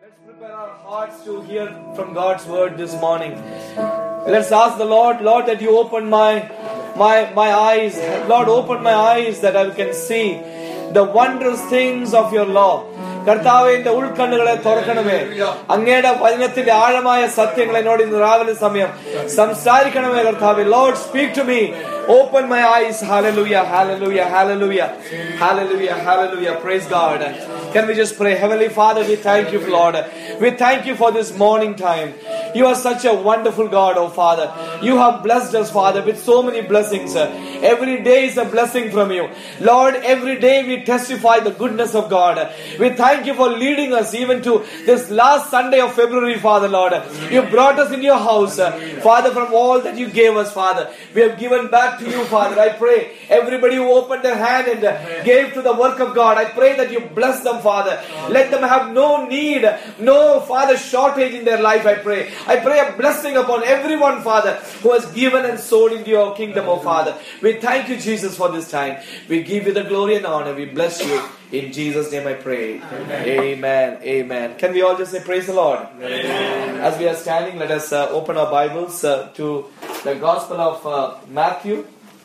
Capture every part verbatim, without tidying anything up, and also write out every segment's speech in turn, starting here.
Let's prepare our hearts to hear from God's word this morning. Let's ask the Lord, Lord, that you open my, my, my eyes. Lord, open my eyes that I can see the wondrous things of your law. കർത്താവേ, എന്റെ ഉൾക്കണ്ണുകളെ തുറക്കണമേ. അങ്ങയുടെ വചനത്തിന്റെ ആഴമായ സത്യങ്ങൾ എന്നോട് ഇന്ന് രാവിലെ സമയം സംസാരിക്കണമേ കർത്താവേ. Lord, speak to me. Open my eyes. Hallelujah, hallelujah, hallelujah, hallelujah, hallelujah. Praise God. Can we just pray? Heavenly Father, we thank you, Lord. We thank you for this morning time. You are such a wonderful God, oh Father. You have blessed us, Father, with so many blessings. Every day is a blessing from you. Lord, every day we testify the goodness of God. We thank you for leading us even to this last Sunday of February, Father, Lord. You brought us in your house, Father, from all that you gave us, Father. We have given back to you, Father. I pray everybody who opened their hand and gave to the work of God, I pray that you bless them, Father. Let them have no need, no, Father, shortage in their life, I pray. I pray a blessing upon everyone, Father, who has given and sown into your kingdom, oh Father. We thank you, Jesus, for this time. We give you the glory and honor. We bless you. In Jesus' name I pray. Amen. Amen. Amen. Can we all just say praise the Lord? Amen. As we are standing, let us uh, open our Bibles uh, to the Gospel of uh, Matthew,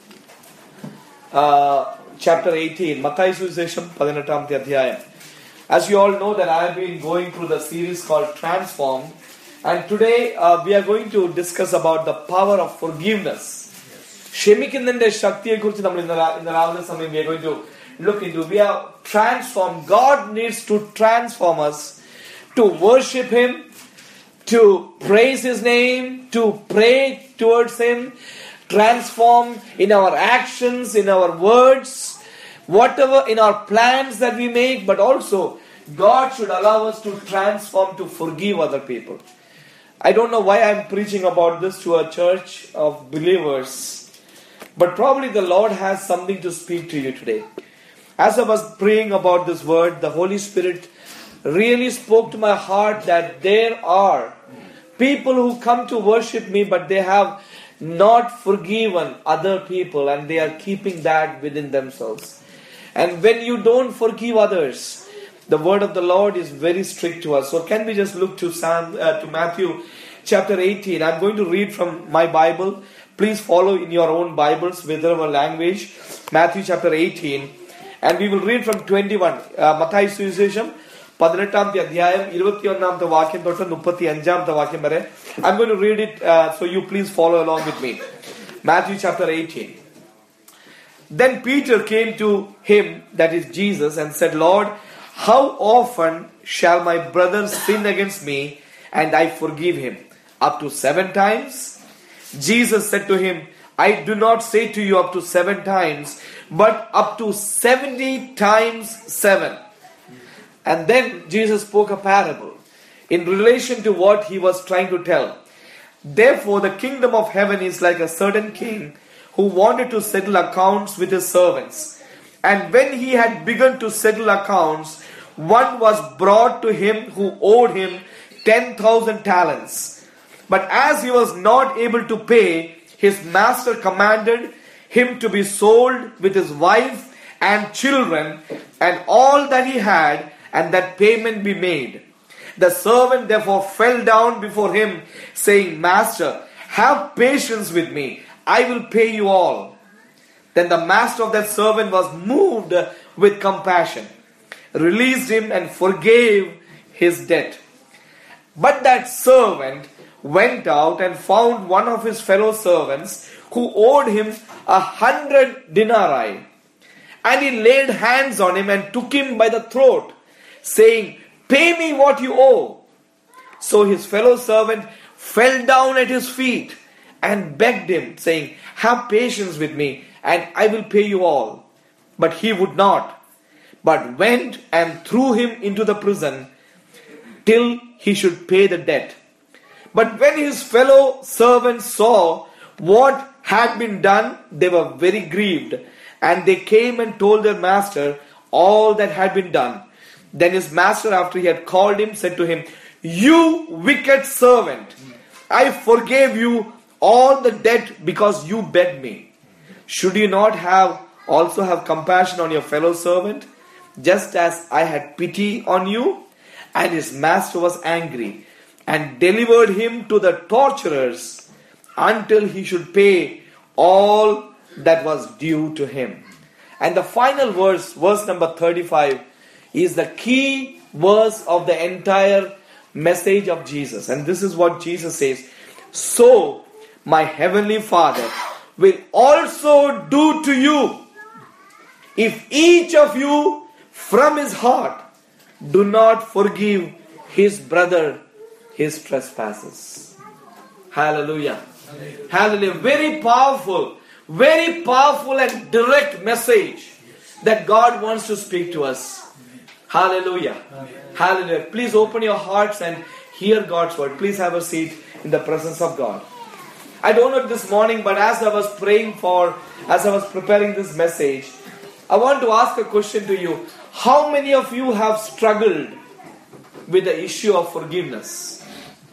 uh, chapter eighteen. Mathayu Suvisesham பதினெட்டாம் அத்தியாயம். As you all know that I have been going through the series called Transform, and today uh, we are going to discuss about the power of forgiveness. ക്ഷമിക്കുന്നതിന്റെ ശക്തിയെക്കുറിച്ച് നമ്മൾ ഇന്ന് ഇന്ന് രാവിലെ സമയം we are going to look into. We are transformed. God needs to transform us to worship Him, to praise His name, to pray towards Him, transform in our actions, in our words, whatever in our plans that we make, but also God should allow us to transform to forgive other people. I don't know why I'm preaching about this to a church of believers, but probably the Lord has something to speak to you today. As I was praying about this word, the Holy Spirit really spoke to my heart that there are people who come to worship me, but they have not forgiven other people and they are keeping that within themselves. And when you don't forgive others, the word of the Lord is very strict to us. So can we just look to Psalm, uh, to Matthew chapter eighteen. I'm going to read from my Bible. Please follow in your own Bibles, whichever language. Matthew chapter eighteen. And we will read from twenty-one. Uh, Mathayu Suvisesham பதினெட்டாம் அத்தியாயம் இருபத்தொன்னாம் வாக்கியம் தொட்டு முப்பத்தஞ்சாம் வாக்கியம் வரை. I'm going to read it, uh, so you please follow along with me. Matthew chapter eighteen. Then Peter came to him, that is Jesus, and said, Lord, how often shall my brother sin against me and I forgive him? Up to seven times? Jesus said to him, I do not say to you up to seven times, but up to seventy times seven. And then Jesus spoke a parable in relation to what he was trying to tell. Therefore, the kingdom of heaven is like a certain king who wanted to settle accounts with his servants. And when he had begun to settle accounts, one was brought to him who owed him ten thousand talents. But as he was not able to pay, his master commanded him to be sold with his wife and children and all that he had, and that payment be made. The servant therefore fell down before him, saying, Master, have patience with me, I will pay you all. Then the master of that servant was moved with compassion, released him and forgave his debt. But that servant went out and found one of his fellow servants who owed him a hundred denarii. And he laid hands on him and took him by the throat, saying, Pay me what you owe. So his fellow servant fell down at his feet and begged him, saying, Have patience with me, and I will pay you all. But he would not, but went and threw him into the prison till he should pay the debt. But when his fellow servants saw what had been done, they were very grieved, and they came and told their master all that had been done. Then his master, after he had called him, said to him, You wicked servant, I forgave you all the debt because you begged me. Should you not have also have compassion on your fellow servant, just as I had pity on you? And his master was angry and delivered him to the torturers until he should pay all that was due to him. And the final verse, verse number thirty-five, is the key verse of the entire message of Jesus. And this is what Jesus says: so my heavenly Father will also do to you if each of you from his heart do not forgive his brother his trespasses. Hallelujah. Hallelujah. Hallelujah. Very powerful, very powerful and direct message that God wants to speak to us. Hallelujah. Hallelujah. Hallelujah. Please open your hearts and hear God's word. Please have a seat in the presence of God. I don't know this morning, but as I was praying for, as I was preparing this message, I want to ask a question to you. How many of you have struggled with the issue of forgiveness?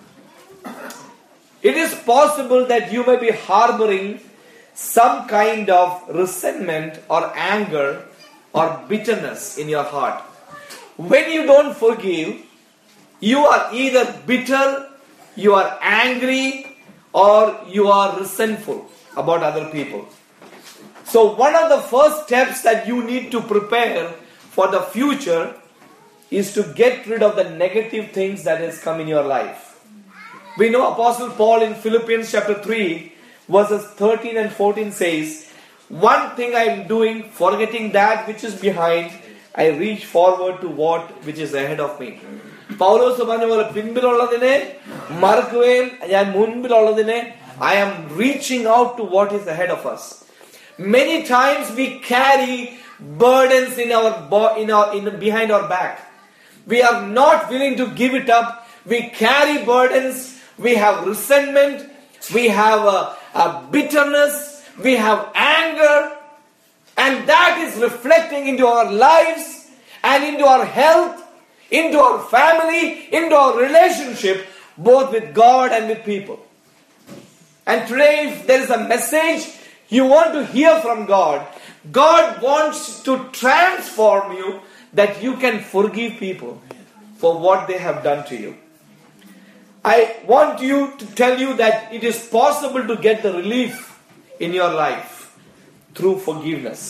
It is possible that you may be harboring some kind of resentment or anger or bitterness in your heart. When you don't forgive, you are either bitter, you are angry, or you are resentful about other people. So one of the first steps that you need to prepare for the future is to get rid of the negative things that has come in your life. We know Apostle Paul in Philippians chapter three verses thirteen and fourteen says, one thing I am doing, forgetting that which is behind, I reach forward to what which is ahead of me. Paulos പറഞ്ഞ പോലെ പിൻപിലുള്ളതിനെ മറക്കുകയും ഞാൻ മുൻപിലുള്ളതിനെ I am reaching out to what is ahead of us. Many times we carry burdens in our in our in behind our back. We are not willing to give it up. We carry burdens. We have resentment. We have a, a bitterness. We have anger, and that is reflecting into our lives and into our health, into our family, into our relationship, both with God and with people. And today, if there is a message you want to hear from God, God wants to transform you that you can forgive people for what they have done to you. I want you to tell you that it is possible to get the relief in your life through forgiveness.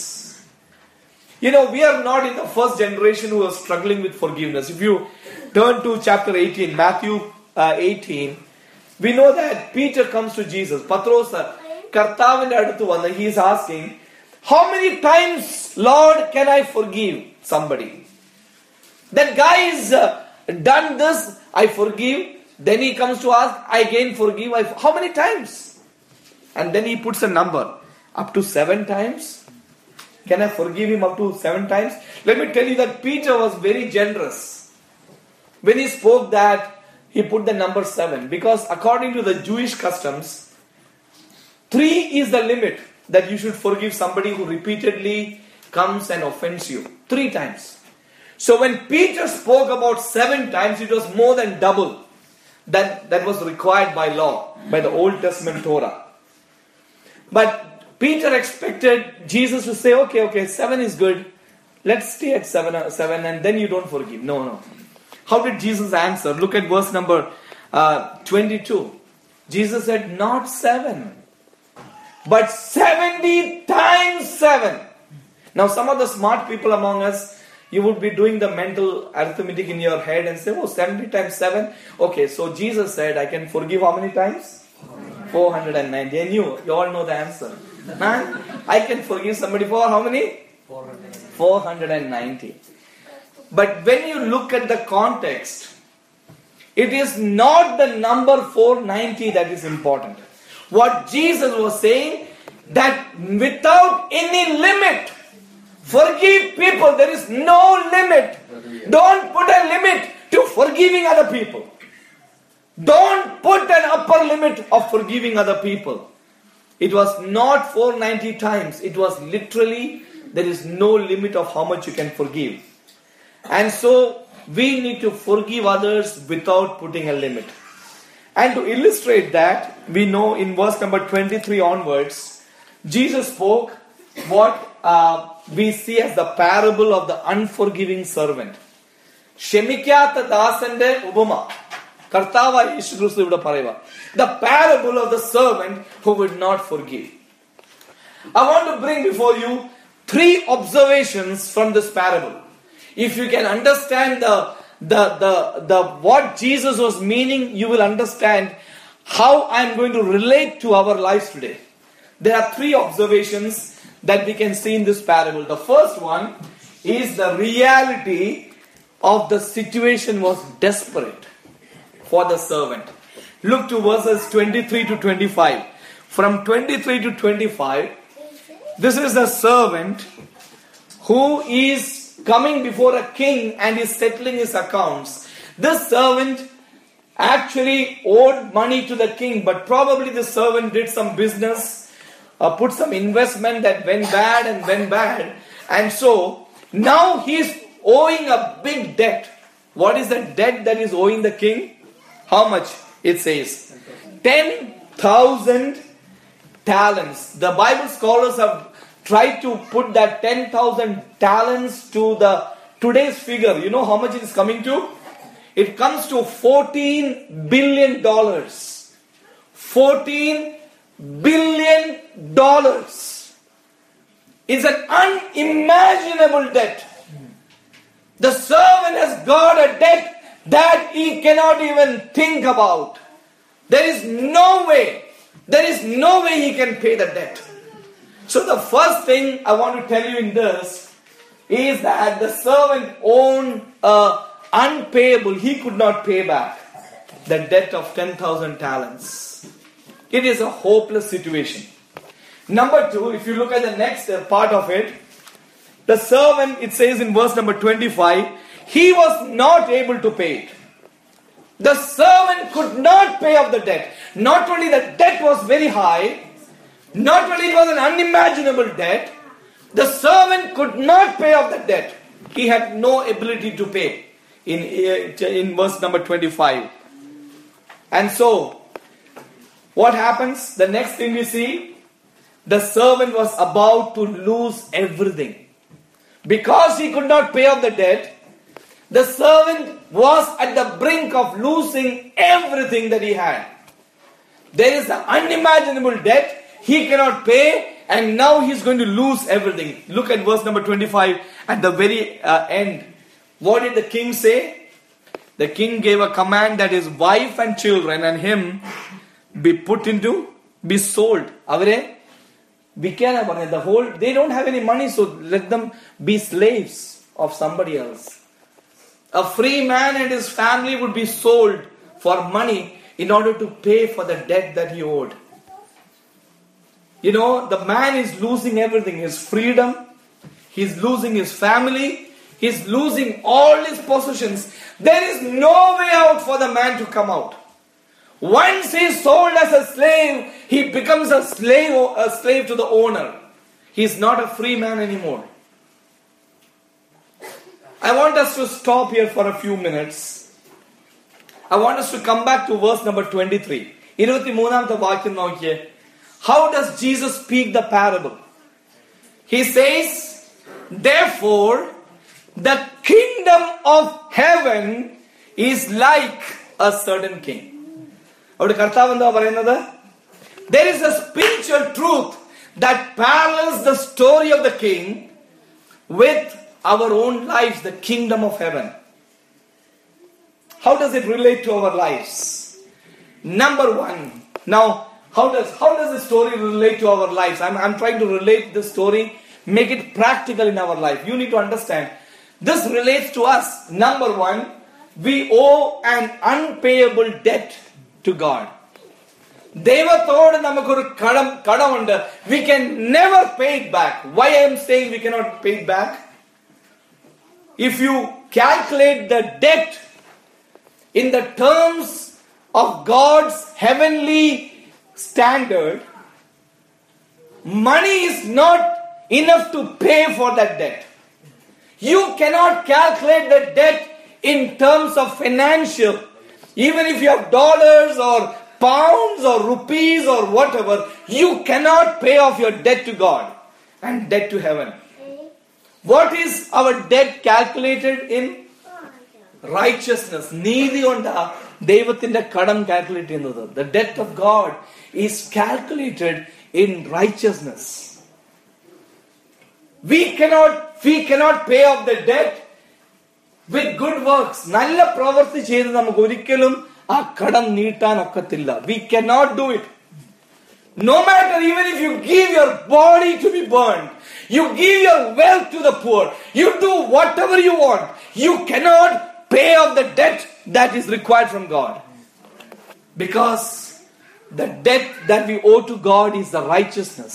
You know, we are not in the first generation who are struggling with forgiveness. If you turn to chapter eighteen, Matthew uh, eighteen, we know that Peter comes to Jesus. Patros, Kartavinte aduthu vannu, he is asking, how many times, Lord, can I forgive somebody? That guy has uh, done this, I forgive. Then he comes to ask, I again forgive. I, how many times? And then he puts a number. Up to seven times? Can I forgive him up to seven times? Let me tell you that Peter was very generous. When he spoke that, he put the number seven. Because according to the Jewish customs, three is the limit that you should forgive somebody who repeatedly comes and offends you. Three times. So when Peter spoke about seven times, it was more than double that, that was required by law, by the Old Testament Torah. But Peter expected Jesus to say, okay, okay, seven is good. Let's stay at seven, seven and then you don't forgive. No, no. How did Jesus answer? Look at verse number uh, twenty-two. Jesus said, not seven, but seventy times seven. Now some of the smart people among us, you would be doing the mental arithmetic in your head and say, oh, seventy times seven. Okay, so Jesus said, I can forgive how many times? four hundred ninety. I knew. You all know the answer. Man, I can forgive somebody for how many? four hundred ninety. But when you look at the context, it is not the number four hundred ninety that is important. What Jesus was saying, that without any limit, forgive people. There is no limit. Don't put a limit to forgiving other people. Don't put an upper limit of forgiving other people. It was not four hundred ninety times. It was literally, there is no limit of how much you can forgive. And so, we need to forgive others without putting a limit. And to illustrate that, we know in verse number twenty-three onwards, Jesus spoke what uh, we see as the parable of the unforgiving servant. ക്ഷമിക്കാത്ത ദാസന്റെ ഉപമ കർത്താവായ യേശുക്രിസ്തു ഇവിടെ പറയുക. The parable of the servant who would not forgive. I want to bring before you three observations from this parable. If you can understand the the the the what Jesus was meaning, you will understand how I am going to relate to our lives today. There are three observations that we can see in this parable. The first one is the reality of the situation was desperate for the servant. Look to verses twenty-three to twenty-five. From twenty-three to twenty-five, this is the servant who is coming before a king and is settling his accounts. This servant actually owed money to the king, but probably the servant did some business, uh, put some investment that went bad and went bad. And so now he is owing a big debt. What is the debt that is owing the king? How much? It says ten thousand talents. The Bible scholars have tried to put that ten thousand talents to the today's figure. You know how much it is coming to? It comes to fourteen billion dollars. fourteen billion dollars. It's an unimaginable debt. The servant has got a debt that he cannot even think about. There is no way, there is no way he can pay the debt. So the first thing I want to tell you in this is that the servant owned a unpayable, he could not pay back the debt of ten thousand talents. It is a hopeless situation. Number two, if you look at the next part of it, the servant, it says in verse number twenty-five, he was not able to pay it. The servant could not pay off the debt. Not only the debt was very high, not only it was an unimaginable debt, the servant could not pay off the debt. He had no ability to pay in, in verse number twenty-five. And so, what happens? The next thing we see, the servant was about to lose everything. Because he could not pay off the debt, the servant was at the brink of losing everything that he had. There is an unimaginable debt, he cannot pay, and now he is going to lose everything. Look at verse number twenty-five at the very uh, end. What did the king say? The king gave a command that his wife and children and him be put into, be sold. Avare vikana parne, the whole, they don't have any money, so let them be slaves of somebody else. A free man and his family would be sold for money in order to pay for the debt that he owed. You know, the man is losing everything, his freedom, he's losing his family, he's losing all his possessions. There is no way out for the man to come out. Once he is sold as a slave, he becomes a slave, a slave to the owner. He is not a free man anymore. I want us to stop here for a few minutes. I want us to come back to verse number twenty-three. ഇരുപത്തിമൂന്നാമത്തെ വാക്യം നോക്കിയേ. How does Jesus speak the parable? He says, therefore, the kingdom of heaven is like a certain king. അവിടെ കർത്താവ് എന്താ പറയുന്നത്? There is a spiritual truth that parallels the story of the king with our own lives, the kingdom of heaven. How does it relate to our lives? Number one, now how does how does the story relate to our lives? I'm, I'm trying to relate the story, make it practical in our life. You need to understand. This relates to us. Number one, we owe an unpayable debt to God. ദൈവത്തോട് നമുക്കൊരു കടം കടമുണ്ട്. We can never pay it back. Why I am saying we cannot pay it back? If you calculate the debt in the terms of God's heavenly standard, money is not enough to pay for that debt. You cannot calculate the debt in terms of financial. Even if you have dollars or pounds or rupees or whatever, you cannot pay off your debt to God and debt to heaven. What is our debt calculated in? Righteousness, needi konda Devathinte kadam calculate cheyyunnathu. The debt of God is calculated in righteousness. We cannot, we cannot pay off the debt with good works. Nalla pravarthi cheythu namukku orikkalum aa kadam neetan okkathilla. We cannot do it. No matter, even if you give your body to be burned, you give your wealth to the poor, you do whatever you want, you cannot pay off the debt that is required from God. Because the debt that we owe to God is the righteousness.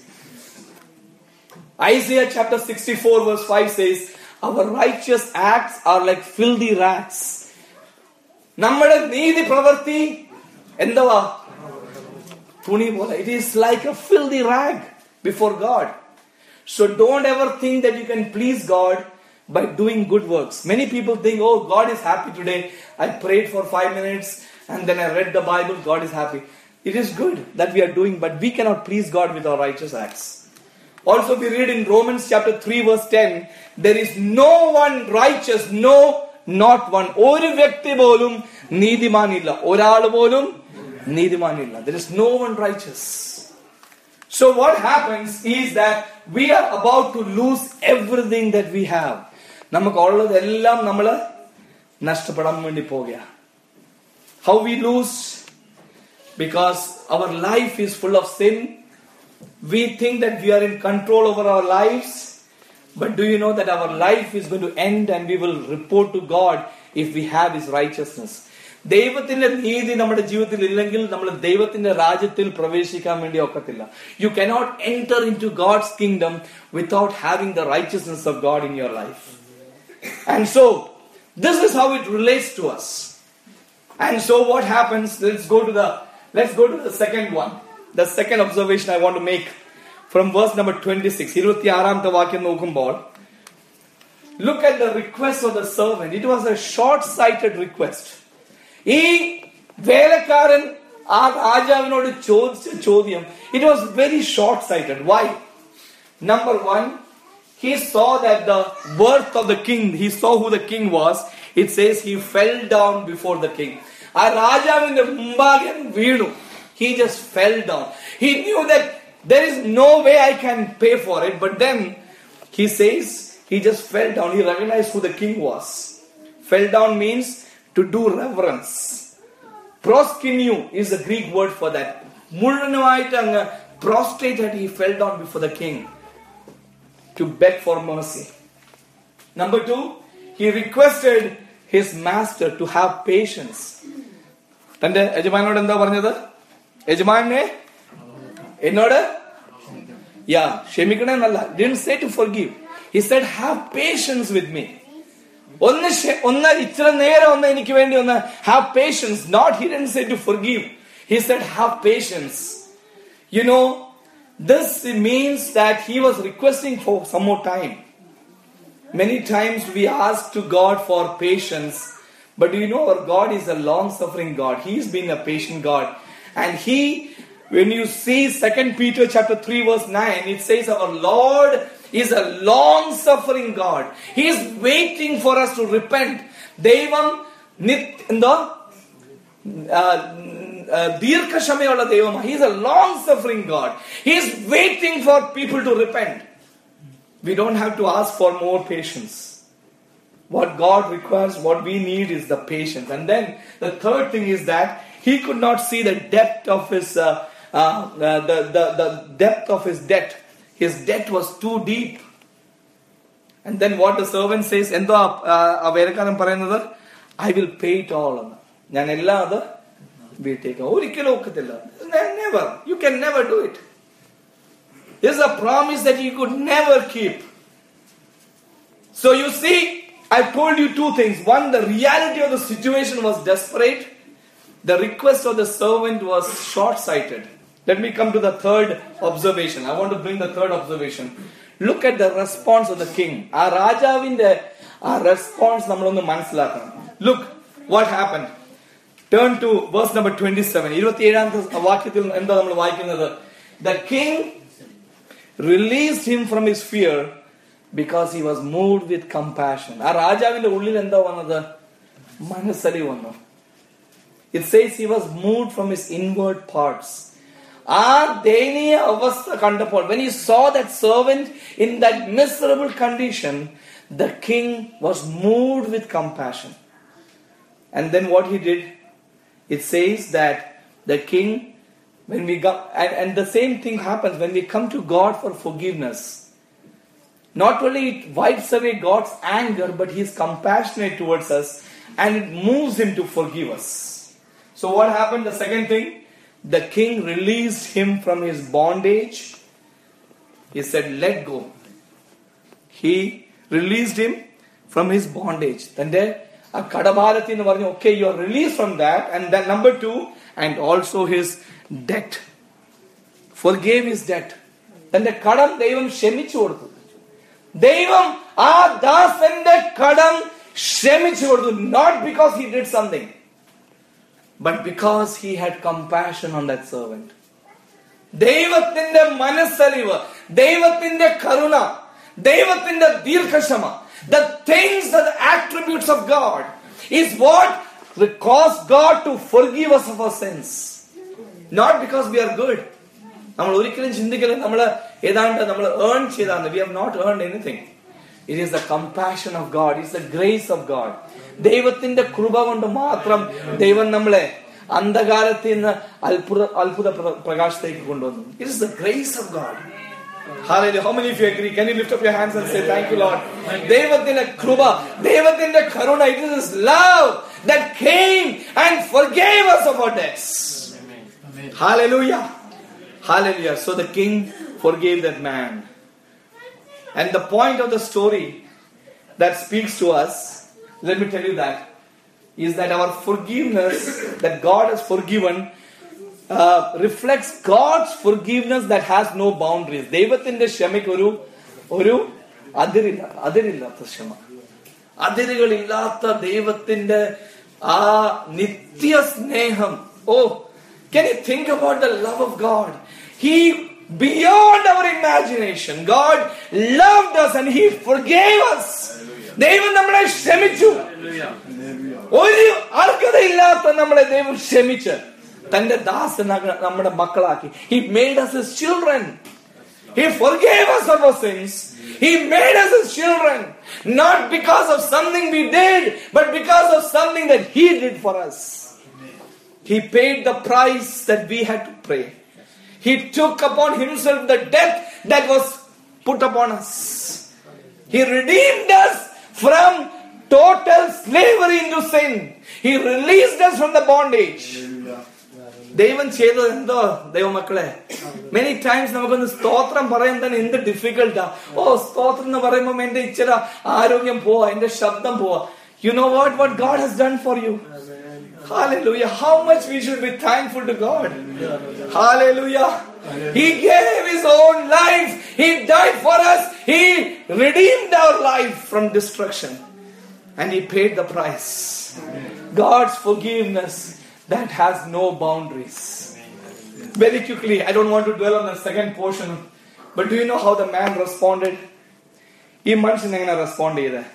Isaiah chapter sixty-four verse five says, our righteous acts are like filthy rags. Nammade neethi pravarthi endava thuni pole. It is like a filthy rag before God. So don't ever think that you can please God by doing good works. Many people think, oh, God is happy today. I prayed for five minutes and then I read the Bible. God is happy. It is good that we are doing, but we cannot please God with our righteous acts. Also we read in Romans chapter three verse ten, there is no one righteous, no, not one. Oru vyakti polum needimanilla. Oralu polum needimanilla. There is no one righteous. So what happens is that we are about to lose everything that we have. Namakku ulladhellam nammal nashtapadan vendi pogaya. How we lose? Because our life is full of sin. We think that we are in control over our lives. But do you know that our life is going to end and we will report to God if we have His righteousness. ദൈവത്തിന്റെ നീതി നമ്മുടെ ജീവിതത്തിൽ ഇല്ലെങ്കിൽ നമ്മൾ ദൈവത്തിന്റെ രാജ്യത്തിൽ പ്രവേശിക്കാൻ വേണ്ടി ഒക്കത്തില്ല. You cannot enter into God's kingdom without having the righteousness of God in your life. And so, this is how it relates to us. And so what happens, let's go to the let's go to the second one. The second observation I want to make from verse number twenty-six. ഇരുപത്തിയാറാമത്തെ വാക്യം നോക്കുമ്പോൾ, look at the request of the servant. It was a short-sighted request. ഈ വേലക്കാരൻ ആ രാജാവിനോട് ചോദിച്ച ചോദ്യം, it was very short-sighted. Why? Number one, he saw that the worth of the king, he saw who the king was. It says he fell down before the king. ആ രാജാവിന്റെ മുമ്പാകെ വീണു. He just fell down. He knew that there is no way I can pay for it. But then he says he just fell down. He recognized who the king was. Fell down means to do reverence. Proskuneo is the Greek word for that. മുഴുവനുമായിട്ട് അങ്ങ് prostrated, he fell down before the king to beg for mercy. Number two, he requested his master to have patience. തന്റെ യജമാനോട് എന്താ പറഞ്ഞത്? യജമാനെ എന്നോട് യാ ക്ഷമിക്കണേ എന്നല്ല. Didn't say to forgive. He said have patience with me. ഒന്ന് ഒന്ന് ഇത്ര നേരം ഒന്ന് എനിക്ക് വേണ്ടി ഒന്ന് have patience. Not, he didn't say to forgive. He said have patience. You know, this means that he was requesting for some more time. Many times we ask to God for patience, but do you know our God is a long-suffering God. He's been a patient God. And he, when you see Second Peter chapter three verse nine, it says our Lord is a long-suffering God. He is waiting for us to repent. Devam nit endo ദീർഘ ക്ഷമയുള്ള ദൈവമാണ്. He is a long-suffering God. He is waiting for people to repent. We don't have to ask for more patience. What God requires, what we need is the patience. And then the third thing is that he could not see the depth of his uh, uh, uh, the, the the depth of his debt. His debt was too deep. And then what the servant says, എന്തോ ആ വേലക്കാരൻ പറയുന്നത്, I will pay it all. ഞാൻ എല്ലാം അത് വീട്ടേക്കാം. ഒരിക്കലും ഒക്കത്തില്ല. Never. You can never do it. This is a promise that you could never keep. So you see, I told you two things. One, the reality of the situation was desperate. The request of the servant was short-sighted. Let me come to the third observation. I want to bring the third observation. Look at the response of the king. Our Rajavinde, our response nammalonnu manasilakanam. Look what happened. Turn to verse number twenty-seven. ഇരുപത്തിയേഴാമത്തെ വാക്യത്തിൽ എന്താ നമ്മൾ വായിക്കുന്നത്? The king released him from his fear because he was moved with compassion. ആ രാജാവിന്റെ ഉള്ളിൽ എന്താ വന്നത്? മനസ്സലി വന്നു. It says he was moved from his inward parts. ആ ദയനീയ അവസ്ഥ കണ്ടപ്പോൾ, when he saw that servant in that miserable condition, the king was moved with compassion. And then what he did, it says that the king, when we got, and, and the same thing happens when we come to God for forgiveness. Not only it wipes away God's anger, but he is compassionate towards us and it moves him to forgive us. So what happened? The second thing, the king released him from his bondage. He said, let go. He released him from his bondage. Then there, a kadabharati nu parnju, okay, you are released from that. And then number two, and also his debt. Forgave his debt. Then the kadam devam shemichu koduthu. Devam aa dasante kadam shemichu koduthu, not because he did something, but because he had compassion on that servant. ദൈവത്തിന്റെ മനസ്സലിവ്, ദൈവത്തിന്റെ കരുണ, ദൈവത്തിന്റെ ദീർഘക്ഷമ, the things, the attributes of God is what caused God to forgive us of our sins. Not because we are good. നമ്മൾ ഒരിക്കലും ചിന്തിക്കലും നമ്മൾ ഏതാണ്ട് നമ്മൾ earn ചെയ്താണ്. We have not earned anything. It is the compassion of God. It is the grace of God. ദൈവത്തിന്റെ കൃപ കൊണ്ട് മാത്രം ദൈവം നമ്മളെ അന്ധകാരത്തിൽ നിന്ന് അത്ഭുത അത്ഭുത പ്രകാശത്തേക്ക് കൊണ്ടുവന്നു. It is the grace of God. Hallelujah. How many of you agree? Can you lift up your hands and say thank you, Lord? ദൈവത്തിന്റെ കൃപ, ദൈവത്തിന്റെ കരുണ, it is His love that came and forgave us of our debts. Amen. Hallelujah. Hallelujah. So the king forgave that man. And the point of the story that speaks to us, let me tell you that, is that our forgiveness that God has forgiven uh, reflects God's forgiveness that has no boundaries. ദൈവത്തിന്റെ ക്ഷമയ്ക്ക് ഒരു ഒരു അതിരില്ല, അതിരില്ലാത്ത ക്ഷമ, അതിരുകളില്ലാത്ത ദൈവത്തിന്റെ ആ നിത്യ സ്നേഹം. Oh, can you think about the love of God? He, beyond our imagination, God loved us and He forgave us. ദൈവം നമ്മളെ ക്ഷമിച്ചു. ഒരു അർഹതയില്ലാത്ത നമ്മളെ ദൈവം ക്ഷമിച്ച് തന്റെ ദാസൻ നമ്മുടെ മക്കളാക്കി. He made us His children. He forgave us of our sins. He made us His children. Not because of something we did, but because of something that He did for us. He paid the price that we had to pay. He took upon Himself the debt that was put upon us. He redeemed us from total slavery into sin. He released us from the bondage. ദൈവം ചെയ്തത് എന്തോ ദൈവമക്കളെ, many times നമുക്കൊന്ന് സ്തോത്രം പറയാൻ തന്നെ എന്ത് ഡിഫിക്കൽട്ടാ. ഓ, സ്തോത്രം എന്ന് പറയുമ്പോൾ എന്റെ ഇച്ചിരി ആരോഗ്യം പോവാ, എന്റെ ശബ്ദം പോവാ. You know what what God has done for you? Hallelujah. How much we should be thankful to God. Hallelujah. He gave His own life. He died for us. He redeemed our life from destruction. And He paid the price. God's forgiveness that has no boundaries. Very quickly, I don't want to dwell on the second portion, but do you know how the man responded? He mentioned എങ്ങനെ respond ചെയ്തേ?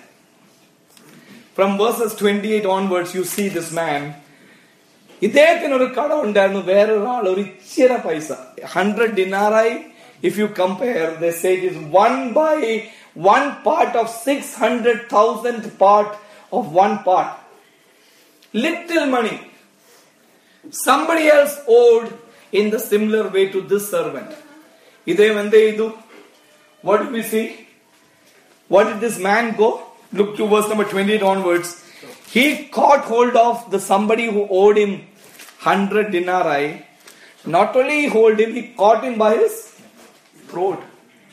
From verses twenty-eight onwards, you see this man. ഇദ്ദേഹത്തിന് ഒരു കട ഉണ്ടായിരുന്നു, വേറൊരാൾ ഒരു ഇച്ചിര പൈസ, ഹൺഡ്രഡ് ദിനാറായി. If you compare, they say it is one by one part of six hundred thousand part of one part. Little money. Somebody else owed in the similar way to this servant. ഇദ്ദേഹം എന്ത് ചെയ്തു? What did we see? What did this man go? Look to verse number twenty-eight onwards. He caught hold of the somebody who owed him hundred denarii. Not only he hold him, he caught him by his throat.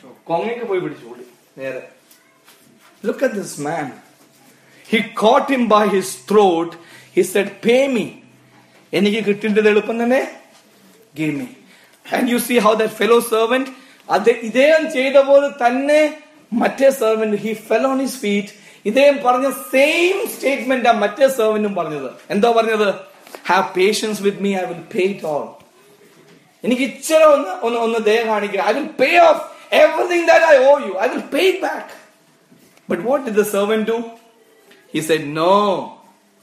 Look at this man. He caught him by his throat. He said, "Pay me." Give me. And you see how that fellow servant, ഇദ്ദേഹം ചെയ്ത പോലെ തന്നെ മറ്റേ servant, he fell on his feet. ഇദ്ദേഹം പറഞ്ഞ same statement ആ മറ്റേ സെർവന്റും പറഞ്ഞത്. എന്താ പറഞ്ഞത്? Have patience with me, I will pay it all. എനിക്ക് ഇച്ചിരി ഒന്ന് ഒന്ന് ഒന്ന് ദയ കാണിക്കുക. I will pay off everything that I owe you. I will pay it back. But what did the servant do? He said, "No,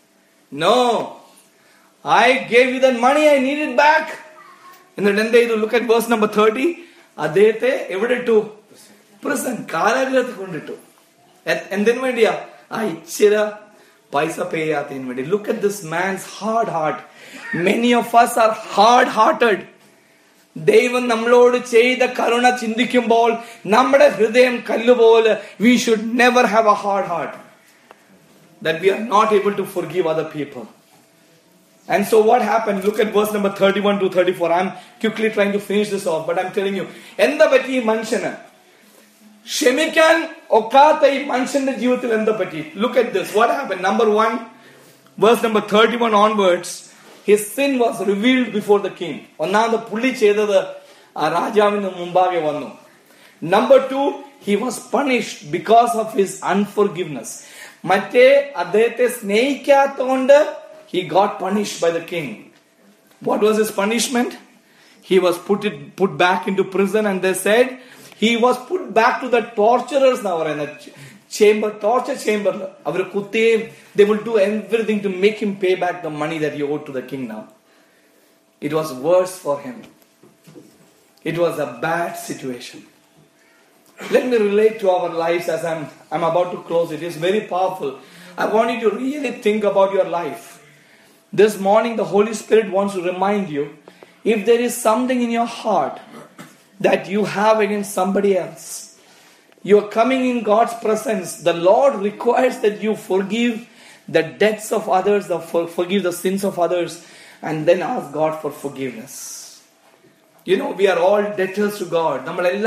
No. I gave you that money, I need it back. In the ten days, you look at verse number thirty. അദ്ദേഹത്തെ എവിടെ ഇട്ടു? Prison. കാരാഗ്രഹത്തിൽ കൊണ്ടിട്ടു. എന്തിനു വേണ്ടിയാ? ആ ഇച്ചിര പൈസ പേ ചെയ്യാത്തതിന് വേണ്ടി. Look at this man's hard heart. Many of us are hard hearted. ദൈവം നമ്മളോട് ചെയ്ത കരുണ ചിന്തിക്കുമ്പോൾ നമ്മുടെ ഹൃദയം കല്ലുപോലെ. We should never have a hard heart that we are not able to forgive other people. And so what happened? Look at verse number thirty-one to thirty-four. I'm quickly trying to finish this off, but I'm telling you, എന്താ പറ്റി ഈ മനുഷ്യന്? ക്ഷമിക്കാൻ ഒക്കാത്ത ഈ മനുഷ്യന്റെ ജീവിതത്തിൽ എന്താ പറ്റി? Look at this. What happened? Number one, verse number thirty-one onwards, his sin was revealed before the king. ഒന്നാമത് പുള്ളി ചെയ്തത് ആ രാജാവിന് മുമ്പാകെ വന്നു. Number two, he was punished because of his unforgiveness. മറ്റേ അദ്ദേഹത്തെ സ്നേഹിക്കാത്തതുകൊണ്ട് he got punished by the king. What was his punishment? He was put it put back into prison, and they said he was put back to the torturers. Now in the chamber, torture chamber. They will do everything to make him pay back the money that he owed to the king now. It was worse for him. It was a bad situation. Let me relate to our lives as I'm, I'm about to close. It is very powerful. I want you to really think about your life. This morning the Holy Spirit wants to remind you, if there is something in your heart that you have against somebody else, you are coming in God's presence, the Lord requires that you forgive the debts of others, the for, forgive the sins of others, and then ask God for forgiveness. You know, we are all debtors to God.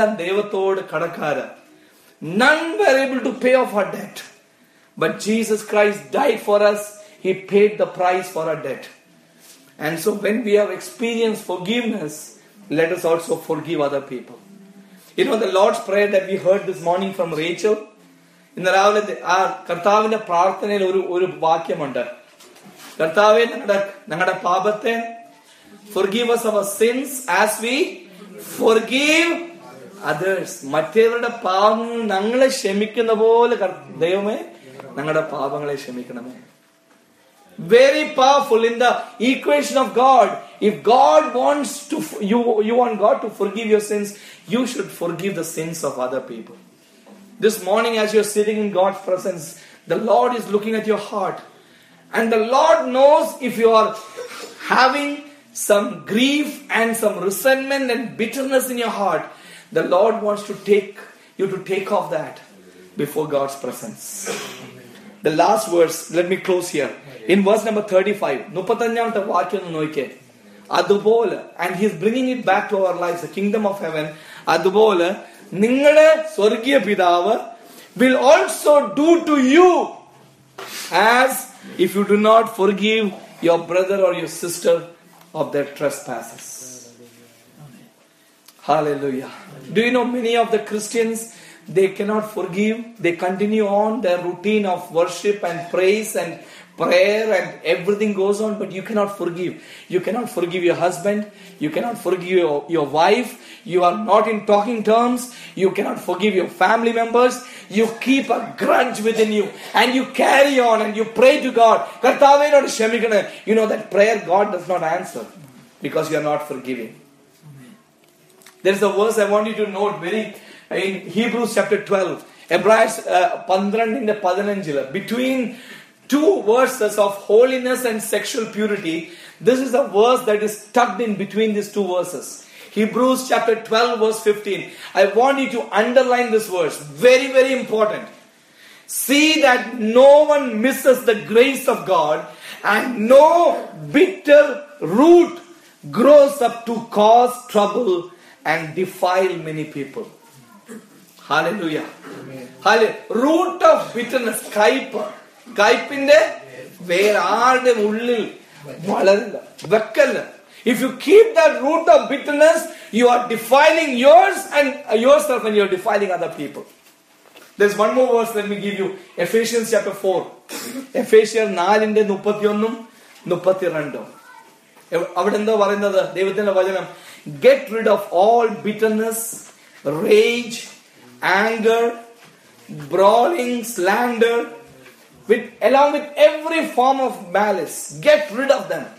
None were able to pay off our debt. But Jesus Christ died for us. He paid the price for our debt. And so when we have experienced forgiveness, let us also forgive other people. You know the Lord's Prayer that we heard this morning from Rachel? In the Karthavinte പ്രാർത്ഥനയിൽ ഒരു ഒരു വാക്യമുണ്ട്. കർത്താവേ ഞങ്ങളുടെ പാപത്തെ forgive us our sins as we forgive others. മറ്റേവരുടെ പാപങ്ങൾ ഞങ്ങളെ ക്ഷമിക്കുന്ന പോലെ ദൈവമേ ഞങ്ങളുടെ പാപങ്ങളെ ക്ഷമിക്കണമേ. Very powerful in the equation of God. If God wants to, you, you want God to forgive your sins, you should forgive the sins of other people. This morning as you're sitting in God's presence, the Lord is looking at your heart. And the Lord knows if you are having some grief and some resentment and bitterness in your heart. The Lord wants to take you to take off that before God's presence. The last verse, let me close here. In verse number thirty-five, മുപ്പത്തഞ്ചാമത്തെ വാക്യം ഒന്ന് നോക്കിയേ. അതുപോലെ, and he is bringing it back to our lives, the kingdom of heaven. അതുപോലെ നിങ്ങളുടെ സ്വർഗീയ പിതാവ് will also do to you as if you do not forgive your brother or your sister of their trespasses. Hallelujah. Do you know many of the Christians, they cannot forgive. They continue on their routine of worship and praise and prayer and everything goes on, but you cannot forgive. You cannot forgive your husband. You cannot forgive your, your wife. You are not in talking terms. You cannot forgive your family members. You keep a grudge within you and you carry on and you pray to God. You know that prayer God does not answer because you are not forgiving. There is a verse I want you to note very in Hebrews chapter twelve. Hebrews twelve, between two verses of holiness and sexual purity, this is a verse that is tucked in between these two verses. Hebrews chapter twelve verse fifteen. I want you to underline this verse. Very, very important. See that no one misses the grace of God and no bitter root grows up to cause trouble and defile many people. Hallelujah. Hallelujah. Root of bitterness. Kaipa. Kaipinde where ആരുടെ ഉള്ളിൽ വളരില്ല വെക്കല്ല. If you keep that root of bitterness, you are defiling yours and uh, yourself and you are defiling other people. There's one more verse, let me give you. Ephesians chapter four. Ephesians നാലിന്റെ മുപ്പത്തിയൊന്നും മുപ്പത്തിരണ്ടും. അവിടെ എന്താ പറയുന്നത്? ദൈവത്തിന്റെ വചനം. Get rid of all bitterness, rage, anger, brawling, slander, with along with every form of malice. Get rid of them.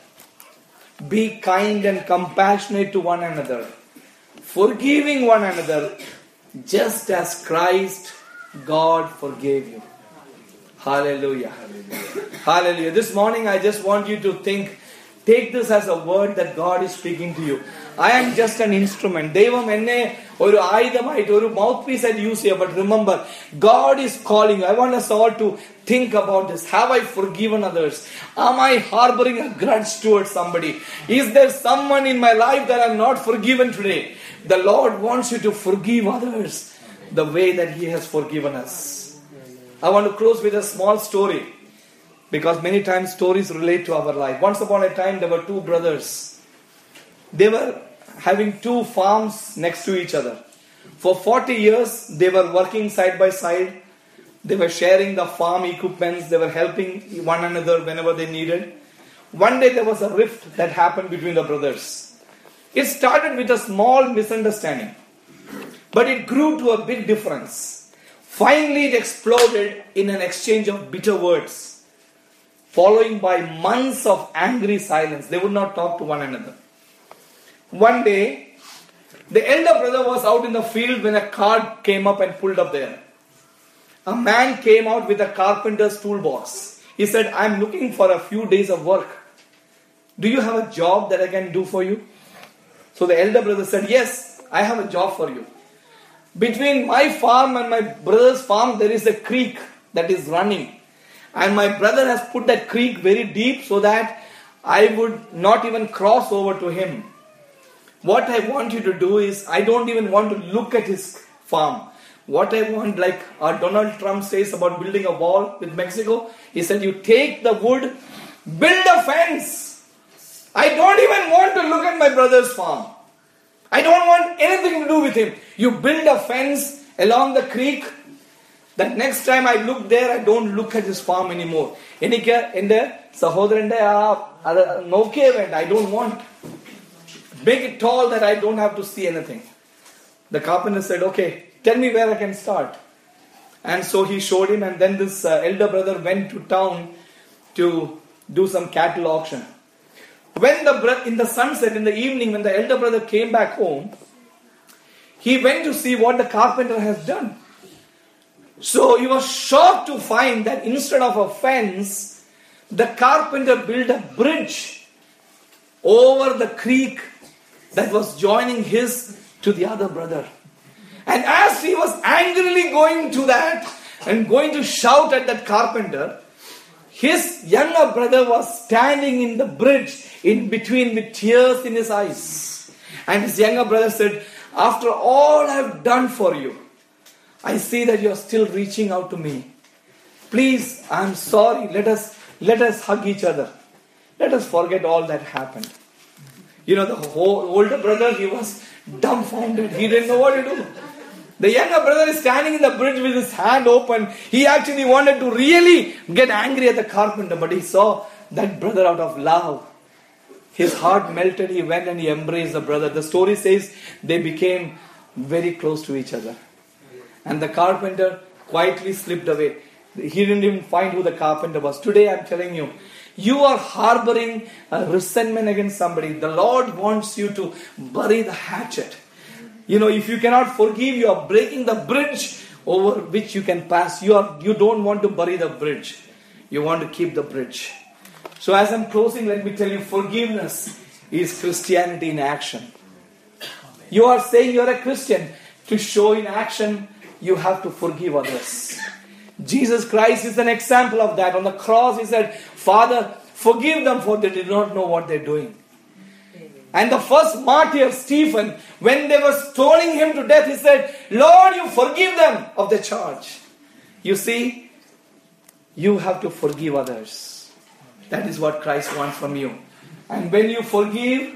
Be kind and compassionate to one another, forgiving one another, just as Christ, God, forgave you. Hallelujah. Hallelujah. Hallelujah. This morning I just want you to think, take this as a word that God is speaking to you. I am just an instrument. Devam enne oru ayudamayitte oru mouthpiece I use here. But remember, God is calling you. I want us all to think about this. Have I forgiven others? Am I harboring a grudge towards somebody? Is there someone in my life that I am not forgiven today? The Lord wants you to forgive others the way that He has forgiven us. I want to close with a small story, because many times stories relate to our life. Once upon a time, there were two brothers. They were having two farms next to each other. For forty years, they were working side by side. They were sharing the farm equipments. They were helping one another whenever they needed. One day, there was a rift that happened between the brothers. It started with a small misunderstanding, but it grew to a big difference. Finally, it exploded in an exchange of bitter words, following by months of angry silence. They would not talk to one another. One day, the elder brother was out in the field when a cart came up and pulled up there. A man came out with a carpenter's toolbox. He said, I am looking for a few days of work. Do you have a job that I can do for you? So the elder brother said, yes, I have a job for you. Between my farm and my brother's farm, there is a creek that is running. And my brother has put that creek very deep so that I would not even cross over to him. What I want you to do is, I don't even want to look at his farm. What I want, like our Donald Trump says about building a wall with Mexico, he said, you take the wood, build a fence. I don't even want to look at my brother's farm. I don't want anything to do with him. You build a fence along the creek, that next time I look there, I don't look at his farm anymore. Enikku ende sahodharante aa nokke venda. I don't want. Make it tall that I don't have to see anything. The carpenter said, okay, tell me where I can start. And so he showed him, and then this uh, elder brother went to town to do some cattle auction. When the bro- in the sunset, in the evening, when the elder brother came back home, he went to see what the carpenter has done. So he was shocked to find that instead of a fence, the carpenter built a bridge over the creek that was joining his to the other brother. And as he was angrily going to that and going to shout at that carpenter, his younger brother was standing in the bridge in between with tears in his eyes. And his younger brother said, after all I've done for you, I see that you're still reaching out to me. Please, I'm sorry. Let us, let us hug each other. Let us forget all that happened. You know, the whole older brother, he was dumbfounded. He didn't know what to do. The younger brother is standing in the bridge with his hand open. He actually wanted to really get angry at the carpenter, but he saw that brother out of love. His heart melted. He went and he embraced the brother. The story says they became very close to each other. And the carpenter quietly slipped away. He didn't even find who the carpenter was. Today I'm telling you, you are harboring a resentment against somebody. The Lord wants you to bury the hatchet. You know, if you cannot forgive, you are breaking the bridge over which you can pass. You are, you don't want to bury the bridge. You want to keep the bridge. So as I'm closing, let me tell you, forgiveness is Christianity in action. You are saying you're a Christian. To show in action, you have to forgive others. Jesus Christ is an example of that. On the cross, He said, Father, forgive them, for they did not know what they're doing. And the first martyr, Stephen, when they were stoning him to death, he said, Lord, you forgive them of the charge. You see, you have to forgive others. That is what Christ wants from you. And when you forgive,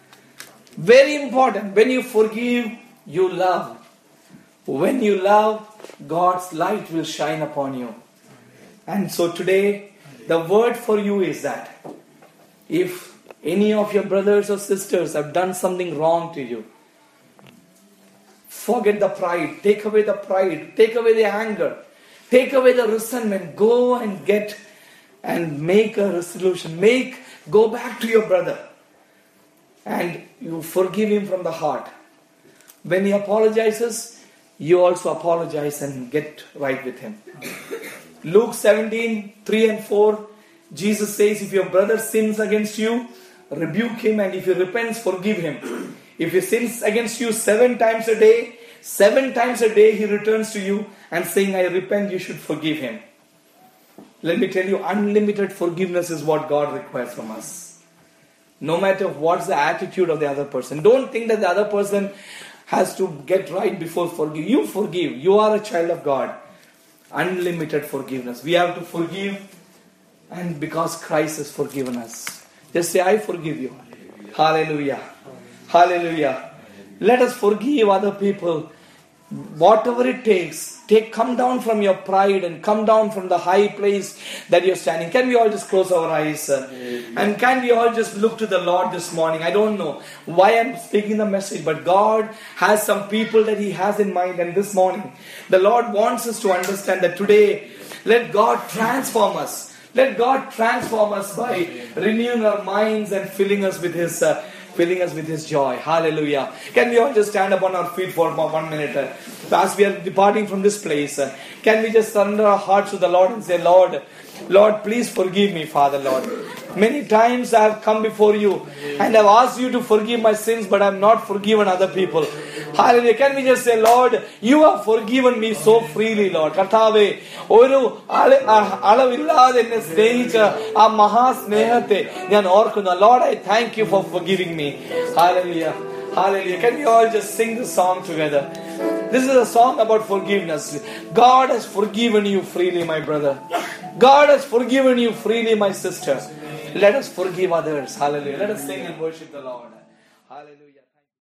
very important, when you forgive, you love. When you love, God's light will shine upon you. And so today, the word for you is that if any of your brothers or sisters have done something wrong to you, forget the pride. Take away the pride. Take away the anger. Take away the resentment. Go and get and make a resolution. Make, go back to your brother. And you forgive him from the heart. When he apologizes, you also apologize and get right with him. Luke seventeen, three and four, Jesus says, if your brother sins against you, rebuke him, and if he repents, forgive him. If he sins against you seven times a day, seven times a day he returns to you and saying, I repent, you should forgive him. Let me tell you, unlimited forgiveness is what God requires from us. No matter what's the attitude of the other person. Don't think that the other person has to get right before forgive. You forgive. You are a child of God. Unlimited forgiveness. We have to forgive, and because Christ has forgiven us. Just say, I forgive you. Hallelujah. Hallelujah. Let us forgive other people. Whatever it takes, take, come down from your pride and come down from the high place that you're standing. Can we all just close our eyes? Uh, and can we all just look to the Lord this morning? I don't know why I'm speaking the message, but God has some people that He has in mind. And this morning, the Lord wants us to understand that today, let God transform us. Let God transform us by renewing our minds and filling us with His uh, filling us with His joy. Hallelujah. Can we all just stand up on our feet for one minute? As we are departing from this place, can we just surrender our hearts to the Lord and say, Lord, Lord, please forgive me, Father, Lord. Many times I have come before you and I've asked you to forgive my sins, but I have not forgiven other people. Hallelujah. Can we just say, Lord, you have forgiven me so freely, Lord. Kartave, oru alavillade enne snehicha aa maha snehate njan orkunnu. Lord, I thank you for forgiving me. Hallelujah. Hallelujah. Can we all just sing the song together? This is a song about forgiveness. God has forgiven you freely, my brother. God has forgiven you freely, my sister. Let us forgive others. Hallelujah. Let us sing and worship the Lord. Hallelujah.